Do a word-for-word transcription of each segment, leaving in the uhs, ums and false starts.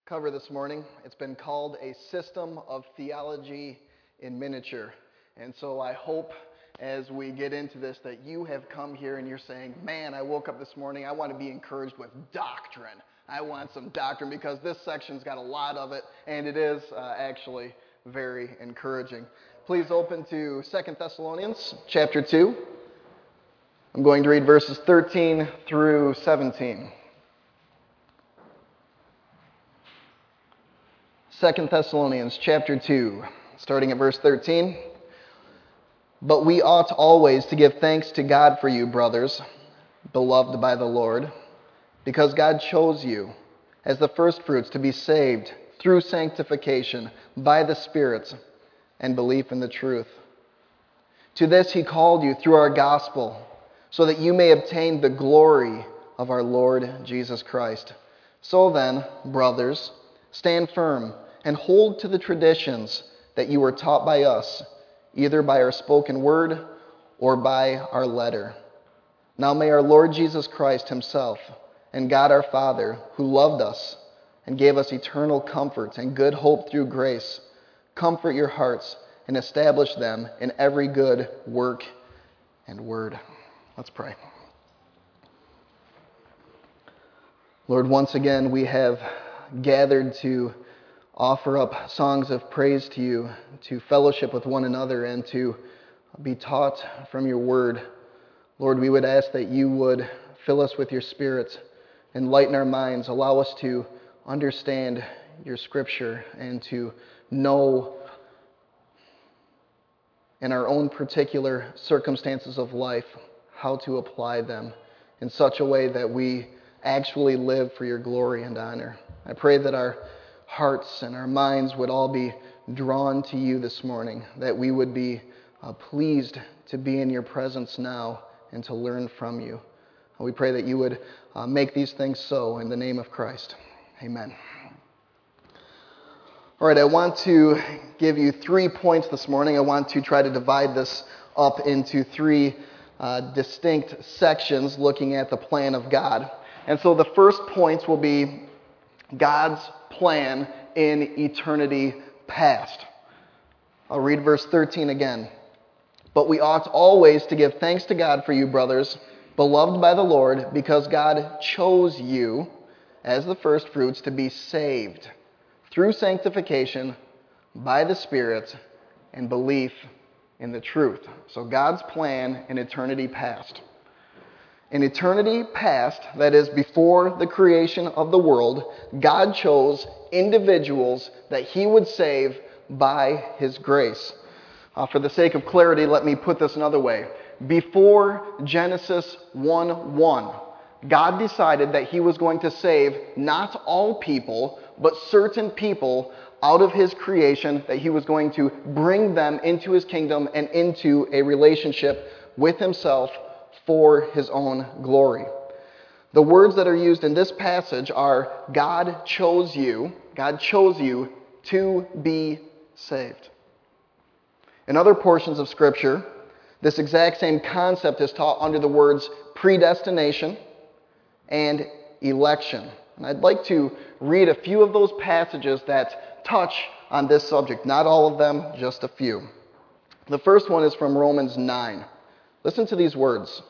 cover this morning. It's been called a system of theology in miniature. And so I hope as we get into this that you have come here and you're saying, man, I woke up this morning, I want to be encouraged with doctrine. I want some doctrine because this section's got a lot of it, and it is uh, actually very encouraging. Please open to Second Thessalonians chapter two. I'm going to read verses thirteen through seventeen. Second Thessalonians chapter two, starting at verse thirteen. But we ought always to give thanks to God for you, brothers, beloved by the Lord, because God chose you as the firstfruits to be saved through sanctification by the Spirit and belief in the truth. To this he called you through our gospel, so that you may obtain the glory of our Lord Jesus Christ. So then, brothers, stand firm and hold to the traditions that you were taught by us, either by our spoken word or by our letter. Now may our Lord Jesus Christ himself and God our Father, who loved us and gave us eternal comfort and good hope through grace, comfort your hearts and establish them in every good work and word. Let's pray. Lord, once again we have gathered to offer up songs of praise to you, to fellowship with one another, and to be taught from your word. Lord, we would ask that you would fill us with your Spirit, enlighten our minds, allow us to understand your scripture and to know in our own particular circumstances of life how to apply them in such a way that we actually live for your glory and honor. I pray that our hearts and our minds would all be drawn to you this morning, that we would be uh, pleased to be in your presence now and to learn from you. And we pray that you would uh, make these things so in the name of Christ. Amen. All right, I want to give you three points this morning. I want to try to divide this up into three uh, distinct sections looking at the plan of God. And so the first point will be God's plan in eternity past. I'll read verse thirteen again. But we ought always to give thanks to God for you, brothers, beloved by the Lord, because God chose you as the firstfruits to be saved through sanctification by the Spirit and belief in the truth. So God's plan in eternity past. In eternity past, that is before the creation of the world, God chose individuals that he would save by his grace. Uh, for the sake of clarity, let me put this another way. Before Genesis one one, God decided that he was going to save not all people, but certain people out of his creation, that he was going to bring them into his kingdom and into a relationship with himself for his own glory. The words that are used in this passage are God chose you, God chose you to be saved. In other portions of Scripture, this exact same concept is taught under the words predestination and election. And I'd like to read a few of those passages that touch on this subject. Not all of them, just a few. The first one is from Romans nine. Listen to these words.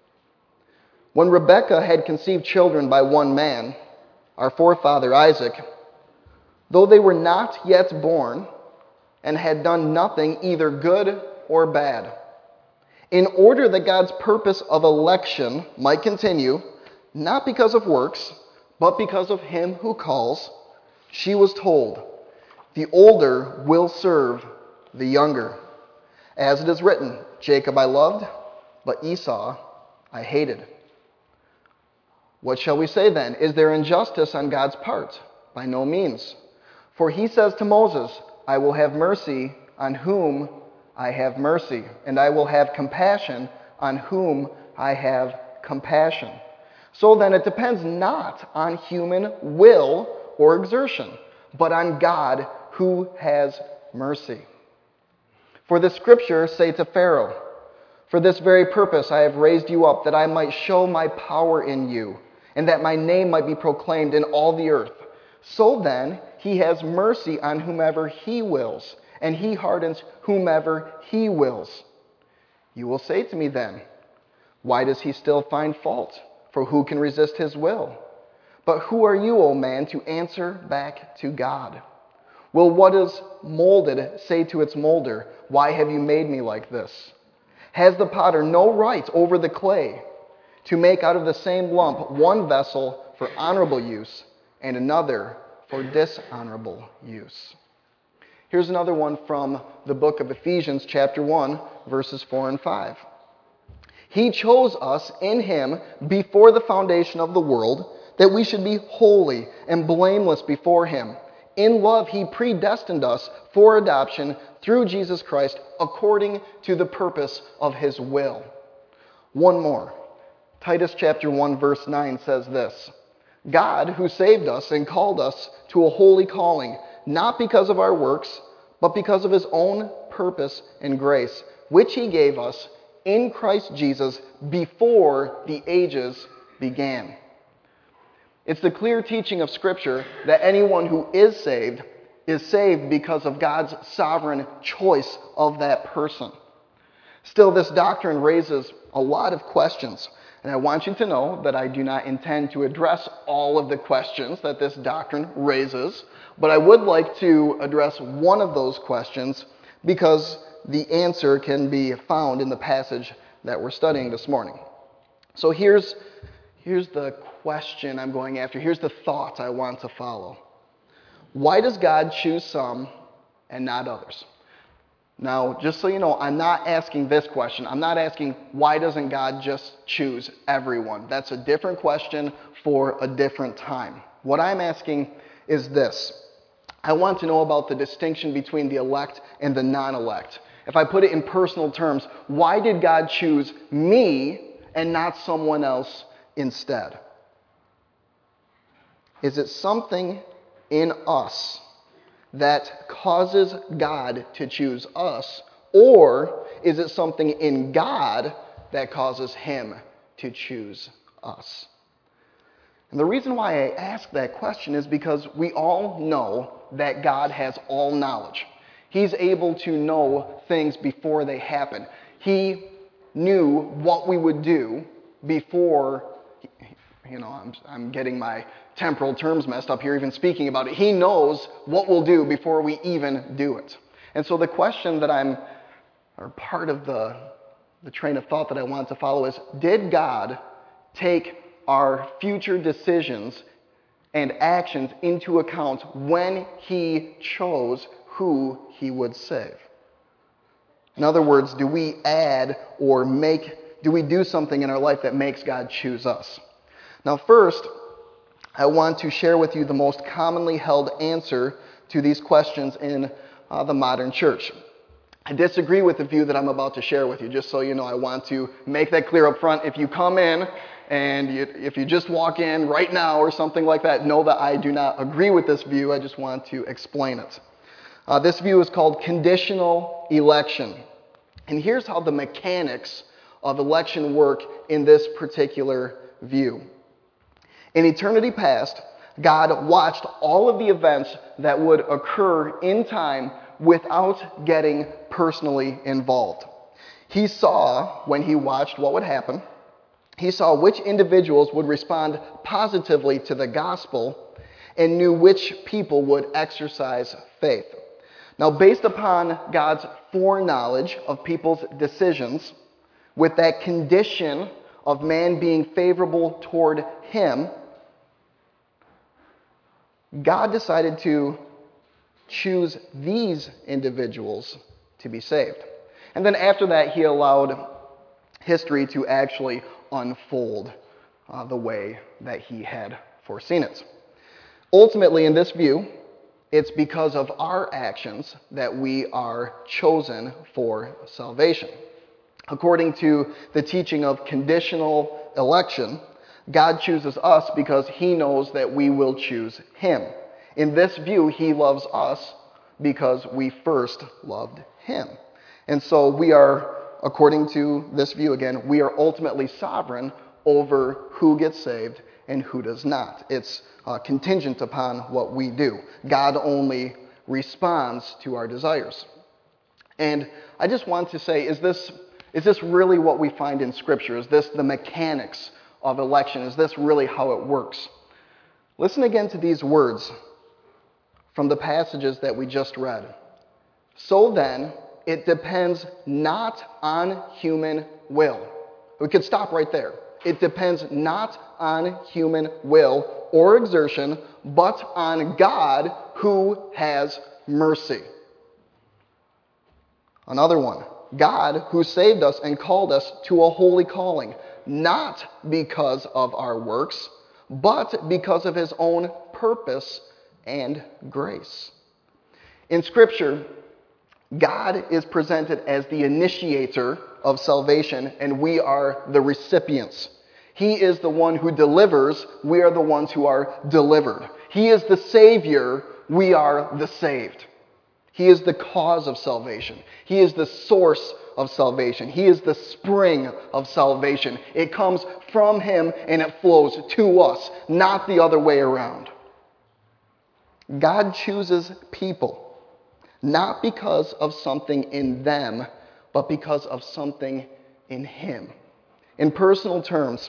When Rebekah had conceived children by one man, our forefather Isaac, though they were not yet born and had done nothing either good or bad, in order that God's purpose of election might continue, not because of works, but because of him who calls, she was told, the older will serve the younger. As it is written, Jacob I loved, but Esau I hated. What shall we say then? Is there injustice on God's part? By no means. For he says to Moses, I will have mercy on whom I have mercy, and I will have compassion on whom I have compassion. So then it depends not on human will or exertion, but on God who has mercy. For the scriptures say to Pharaoh, for this very purpose I have raised you up, that I might show my power in you, and that my name might be proclaimed in all the earth. So then, he has mercy on whomever he wills, and he hardens whomever he wills. You will say to me then, why does he still find fault? For who can resist his will? But who are you, O man, to answer back to God? Will what is molded say to its molder, why have you made me like this? Has the potter no right over the clay to make out of the same lump one vessel for honorable use and another for dishonorable use? Here's another one from the book of Ephesians, chapter one, verses four and five. He chose us in him before the foundation of the world, that we should be holy and blameless before him. In love, he predestined us for adoption through Jesus Christ according to the purpose of his will. One more. Titus chapter one, verse nine says this, God, who saved us and called us to a holy calling, not because of our works, but because of his own purpose and grace, which he gave us in Christ Jesus before the ages began. It's the clear teaching of Scripture that anyone who is saved is saved because of God's sovereign choice of that person. Still, this doctrine raises a lot of questions, and I want you to know that I do not intend to address all of the questions that this doctrine raises, but I would like to address one of those questions because the answer can be found in the passage that we're studying this morning. So here's, here's the question I'm going after. Here's the thought I want to follow. Why does God choose some and not others? Now, just so you know, I'm not asking this question. I'm not asking, why doesn't God just choose everyone? That's a different question for a different time. What I'm asking is this. I want to know about the distinction between the elect and the non-elect. If I put it in personal terms, why did God choose me and not someone else instead? Is it something in us that causes God to choose us, or is it something in God that causes him to choose us? And the reason why I ask that question is because we all know that God has all knowledge. He's able to know things before they happen. He knew what we would do before, you know, I'm, I'm getting my temporal terms messed up here even speaking about it. He knows what we'll do before we even do it. And so the question that I'm, or part of the, the train of thought that I want to follow is, did God take our future decisions and actions into account when he chose who he would save? In other words, do we add or make, do we do something in our life that makes God choose us? Now, first, I want to share with you the most commonly held answer to these questions in uh, the modern church. I disagree with the view that I'm about to share with you, just so you know. I want to make that clear up front. If you come in and you, if you just walk in right now or something like that, know that I do not agree with this view. I just want to explain it. Uh, this view is called conditional election. And here's how the mechanics of election work in this particular view. In eternity past, God watched all of the events that would occur in time without getting personally involved. He saw, when he watched what would happen, he saw which individuals would respond positively to the gospel and knew which people would exercise faith. Now, based upon God's foreknowledge of people's decisions, with that condition of man being favorable toward him, God decided to choose these individuals to be saved. And then after that, he allowed history to actually unfold uh, the way that he had foreseen it. Ultimately, in this view, it's because of our actions that we are chosen for salvation. According to the teaching of conditional election, God chooses us because he knows that we will choose him. In this view, he loves us because we first loved him. And so we are, according to this view again, we are ultimately sovereign over who gets saved and who does not. It's uh, contingent upon what we do. God only responds to our desires. And I just want to say, is this, is this really what we find in Scripture? Is this the mechanics of election? Is this really how it works? Listen again to these words from the passages that we just read. So then, it depends not on human will. We could stop right there. It depends not on human will or exertion, but on God who has mercy. Another one. God who saved us and called us to a holy calling, not because of our works, but because of his own purpose and grace. In Scripture, God is presented as the initiator of salvation, and we are the recipients. He is the one who delivers, we are the ones who are delivered. He is the Savior, we are the saved. He is the cause of salvation. He is the source of salvation. He is the spring of salvation. It comes from him and it flows to us, not the other way around. God chooses people, not because of something in them, but because of something in him. In personal terms,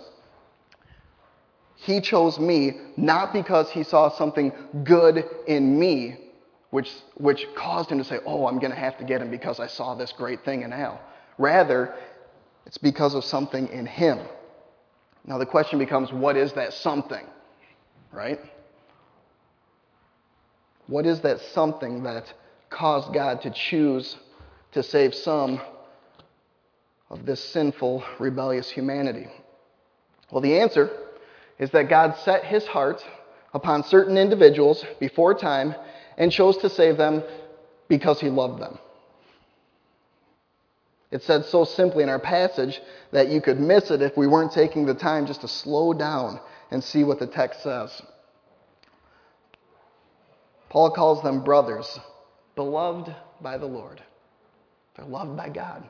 he chose me not because he saw something good in me, which, which caused him to say, oh, I'm going to have to get him because I saw this great thing in Al. Rather, it's because of something in him. Now the question becomes, what is that something? Right? What is that something that caused God to choose to save some of this sinful, rebellious humanity? Well, the answer is that God set his heart upon certain individuals before time and chose to save them because he loved them. It's said so simply in our passage that you could miss it if we weren't taking the time just to slow down and see what the text says. Paul calls them brothers, beloved by the Lord. They're loved by God.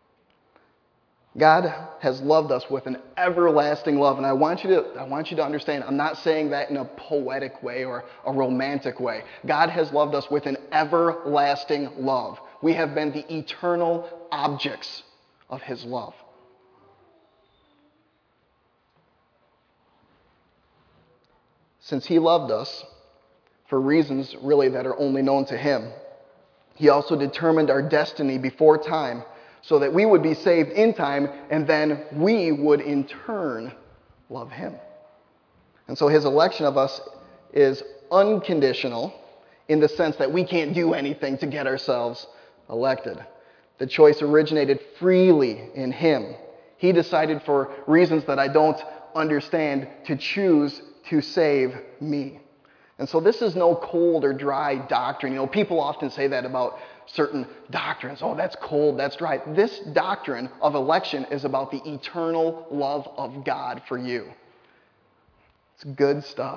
God has loved us with an everlasting love, and I want you to I want you to understand, I'm not saying that in a poetic way or a romantic way. God has loved us with an everlasting love. We have been the eternal objects of his love. Since he loved us for reasons really that are only known to him, he also determined our destiny before time, so that we would be saved in time, and then we would in turn love him. And so his election of us is unconditional in the sense that we can't do anything to get ourselves elected. The choice originated freely in him. He decided for reasons that I don't understand to choose to save me. And so this is no cold or dry doctrine. You know, people often say that about certain doctrines. Oh, that's cold, that's dry. This doctrine of election is about the eternal love of God for you. It's good stuff.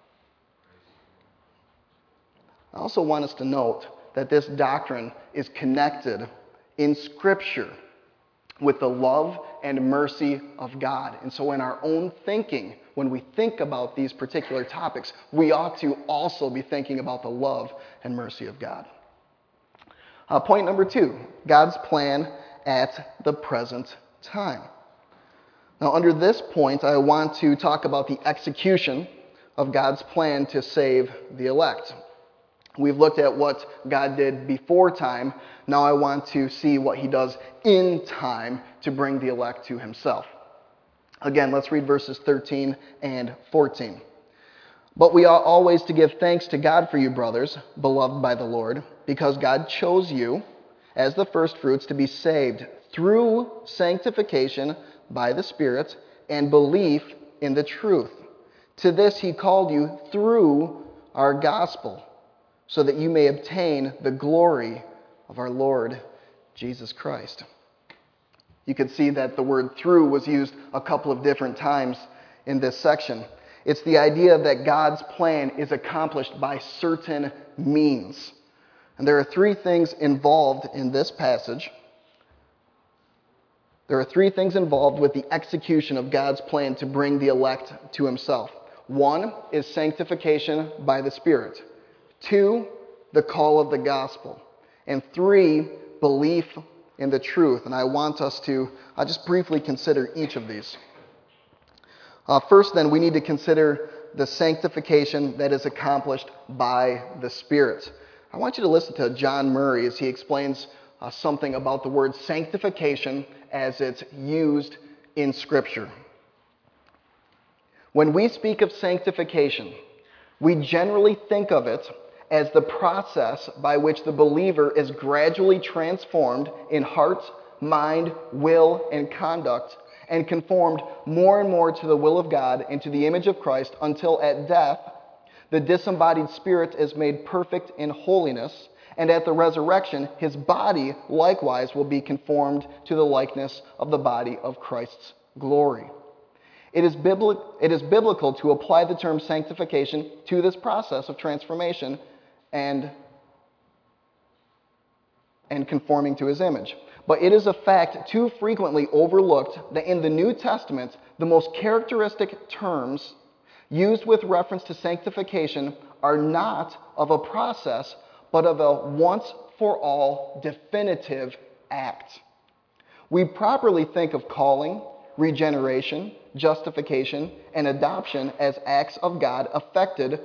I also want us to note that this doctrine is connected in Scripture with the love and mercy of God. And so in our own thinking, when we think about these particular topics, we ought to also be thinking about the love and mercy of God. Uh, point number two, God's plan at the present time. Now, under this point, I want to talk about the execution of God's plan to save the elect. We've looked at what God did before time. Now I want to see what he does in time to bring the elect to himself. Again, let's read verses thirteen and fourteen. But we ought always to give thanks to God for you, brothers, beloved by the Lord, because God chose you as the firstfruits to be saved through sanctification by the Spirit and belief in the truth. To this he called you through our gospel, so that you may obtain the glory of our Lord Jesus Christ. You can see that the word through was used a couple of different times in this section. It's the idea that God's plan is accomplished by certain means. And there are three things involved in this passage. There are three things involved with the execution of God's plan to bring the elect to himself. One is sanctification by the Spirit. Two, the call of the gospel. And three, belief in the truth. And I want us to uh, just briefly consider each of these. Uh, first, then, we need to consider the sanctification that is accomplished by the Spirit. I want you to listen to John Murray as he explains uh, something about the word sanctification as it's used in Scripture. When we speak of sanctification, we generally think of it as the process by which the believer is gradually transformed in heart, mind, will, and conduct, and conformed more and more to the will of God and to the image of Christ until at death, the disembodied spirit is made perfect in holiness, and at the resurrection, his body likewise will be conformed to the likeness of the body of Christ's glory. It is, bibli- it is biblical to apply the term sanctification to this process of transformation and, and conforming to his image. But it is a fact too frequently overlooked that in the New Testament, the most characteristic terms used with reference to sanctification are not of a process, but of a once-for-all definitive act. We properly think of calling, regeneration, justification, and adoption as acts of God effected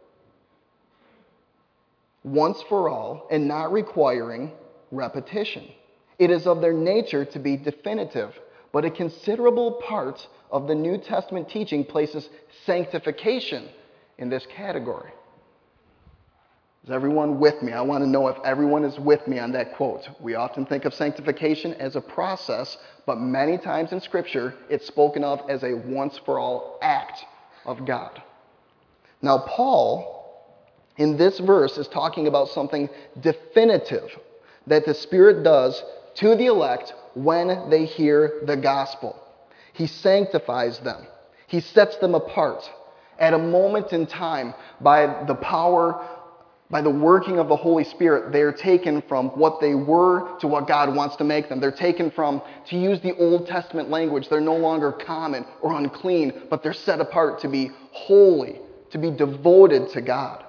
once for all and not requiring repetition. It is of their nature to be definitive, but a considerable part of the New Testament teaching places sanctification in this category. Is everyone with me? I want to know if everyone is with me on that quote. We often think of sanctification as a process, but many times in Scripture, it's spoken of as a once-for-all act of God. Now, Paul, in this verse, is talking about something definitive that the Spirit does to the elect when they hear the gospel. He sanctifies them. He sets them apart at a moment in time by the power, by the working of the Holy Spirit. They are taken from what they were to what God wants to make them. They're taken from, to use the Old Testament language, they're no longer common or unclean, but they're set apart to be holy, to be devoted to God.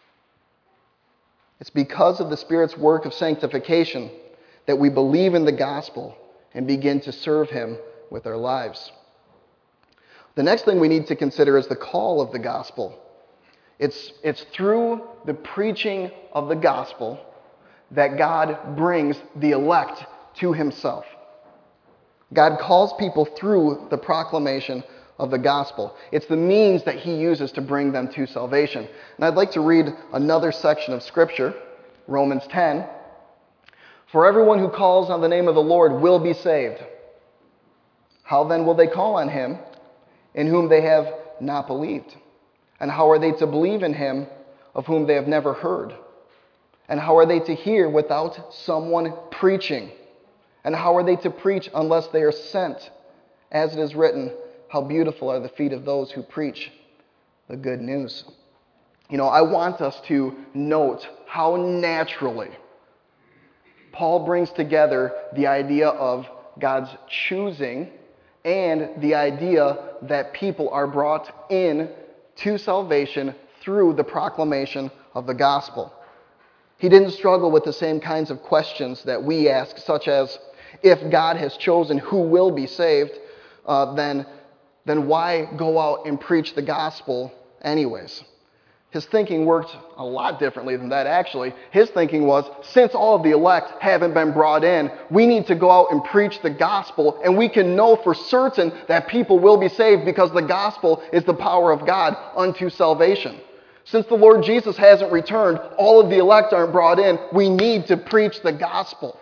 It's because of the Spirit's work of sanctification that we believe in the gospel and begin to serve Him with our lives. The next thing we need to consider is the call of the gospel. It's, it's through the preaching of the gospel that God brings the elect to Himself. God calls people through the proclamation of the gospel. It's the means that He uses to bring them to salvation. And I'd like to read another section of Scripture, Romans ten. For everyone who calls on the name of the Lord will be saved. How then will they call on Him in whom they have not believed? And how are they to believe in Him of whom they have never heard? And how are they to hear without someone preaching? And how are they to preach unless they are sent? As it is written, how beautiful are the feet of those who preach the good news. You know, I want us to note how naturally Paul brings together the idea of God's choosing and the idea that people are brought in to salvation through the proclamation of the gospel. He didn't struggle with the same kinds of questions that we ask, such as, if God has chosen who will be saved, uh, then, then why go out and preach the gospel anyways? His thinking worked a lot differently than that, actually. His thinking was, since all of the elect haven't been brought in, we need to go out and preach the gospel, and we can know for certain that people will be saved because the gospel is the power of God unto salvation. Since the Lord Jesus hasn't returned, all of the elect aren't brought in, we need to preach the gospel.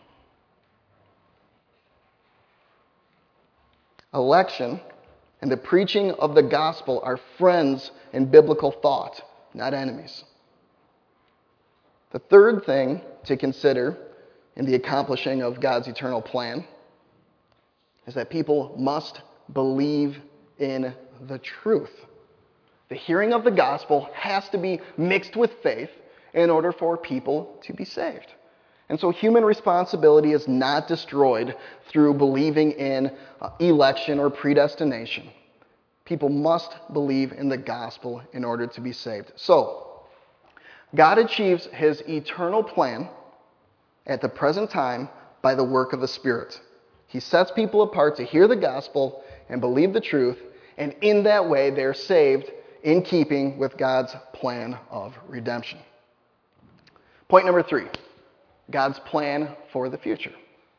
Election and the preaching of the gospel are friends in biblical thought, not enemies. The third thing to consider in the accomplishing of God's eternal plan is that people must believe in the truth. The hearing of the gospel has to be mixed with faith in order for people to be saved. And so human responsibility is not destroyed through believing in uh, election or predestination. People must believe in the gospel in order to be saved. So, God achieves his eternal plan at the present time by the work of the Spirit. He sets people apart to hear the gospel and believe the truth, and in that way they're saved in keeping with God's plan of redemption. Point number three, God's plan for the future.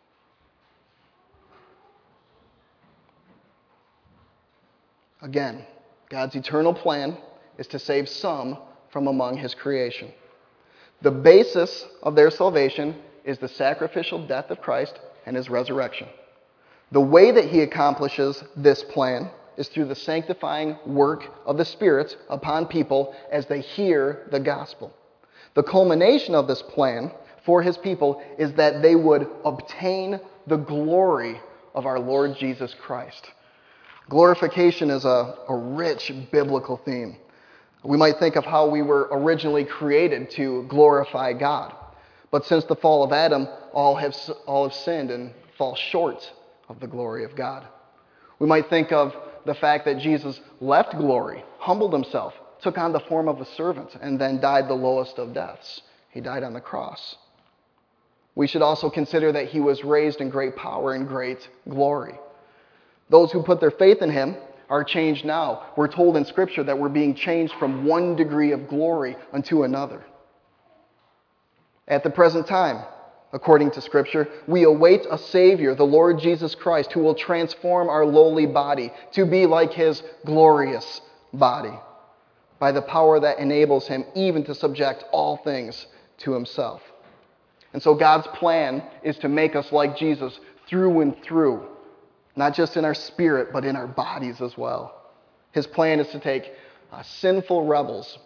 Again, God's eternal plan is to save some from among his creation. The basis of their salvation is the sacrificial death of Christ and his resurrection. The way that he accomplishes this plan is through the sanctifying work of the Spirit upon people as they hear the gospel. The culmination of this plan for his people is that they would obtain the glory of our Lord Jesus Christ. Glorification is a, a rich biblical theme. We might think of how we were originally created to glorify God. But since the fall of Adam, all have, all have sinned and fall short of the glory of God. We might think of the fact that Jesus left glory, humbled himself, took on the form of a servant, and then died the lowest of deaths. He died on the cross. We should also consider that he was raised in great power and great glory. Those who put their faith in him are changed now. We're told in Scripture that we're being changed from one degree of glory unto another. At the present time, according to Scripture, we await a Savior, the Lord Jesus Christ, who will transform our lowly body to be like his glorious body by the power that enables him even to subject all things to himself. And so God's plan is to make us like Jesus through and through, not just in our spirit, but in our bodies as well. His plan is to take uh, sinful rebels.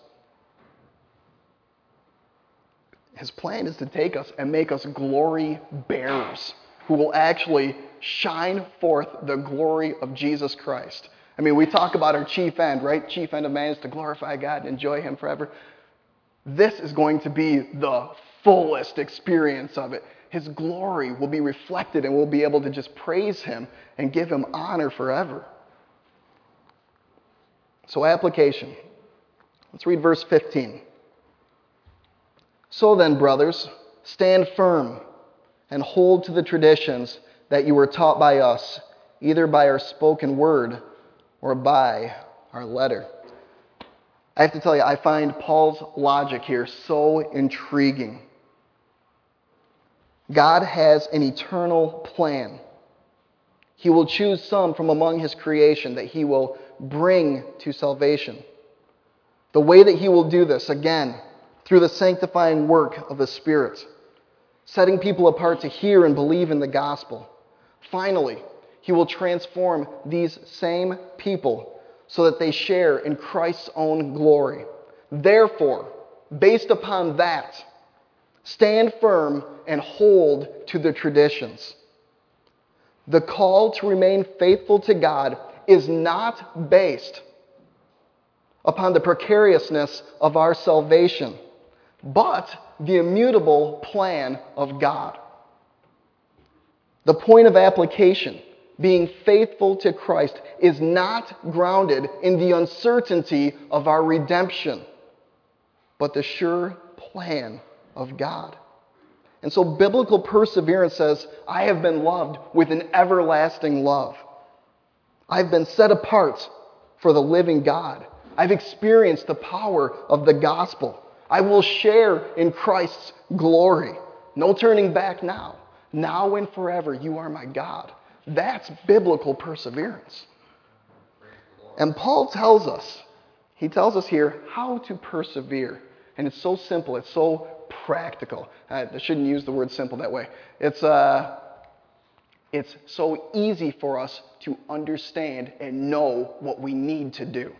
His plan is to take us and make us glory bearers who will actually shine forth the glory of Jesus Christ. I mean, we talk about our chief end, right? Chief end of man is to glorify God and enjoy him forever. This is going to be the fullest experience of it. His glory will be reflected and we'll be able to just praise him and give him honor forever. So application. Let's read verse fifteen. So then, brothers, stand firm and hold to the traditions that you were taught by us, either by our spoken word or by our letter. I have to tell you, I find Paul's logic here so intriguing. God has an eternal plan. He will choose some from among his creation that he will bring to salvation. The way that he will do this, again, through the sanctifying work of the Spirit, setting people apart to hear and believe in the gospel. Finally, he will transform these same people so that they share in Christ's own glory. Therefore, based upon that, stand firm and hold to the traditions. The call to remain faithful to God is not based upon the precariousness of our salvation, but the immutable plan of God. The point of application, being faithful to Christ, is not grounded in the uncertainty of our redemption, but the sure plan of God. And so biblical perseverance says, I have been loved with an everlasting love. I've been set apart for the living God. I've experienced the power of the gospel. I will share in Christ's glory. No turning back now. Now and forever, you are my God. That's biblical perseverance. And Paul tells us, he tells us here how to persevere. And it's so simple. It's so practical. I shouldn't use the word simple that way. It's, uh, it's so easy for us to understand and know what we need to do.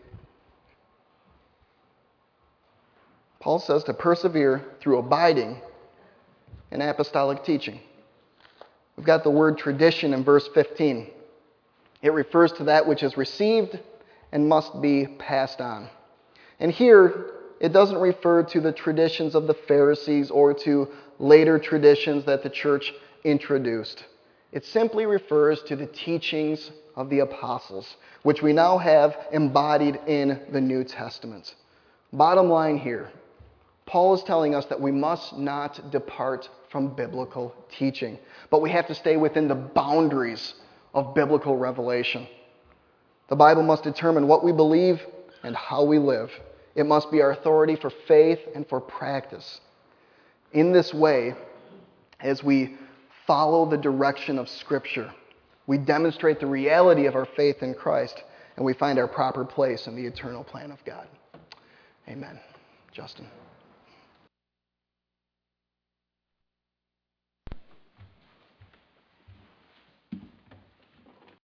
Paul says to persevere through abiding in apostolic teaching. We've got the word tradition in verse fifteen. It refers to that which is received and must be passed on. And here, it doesn't refer to the traditions of the Pharisees or to later traditions that the church introduced. It simply refers to the teachings of the apostles, which we now have embodied in the New Testament. Bottom line here, Paul is telling us that we must not depart from biblical teaching, but we have to stay within the boundaries of biblical revelation. The Bible must determine what we believe and how we live. It must be our authority for faith and for practice. In this way, as we follow the direction of Scripture, we demonstrate the reality of our faith in Christ, and we find our proper place in the eternal plan of God. Amen. Justin.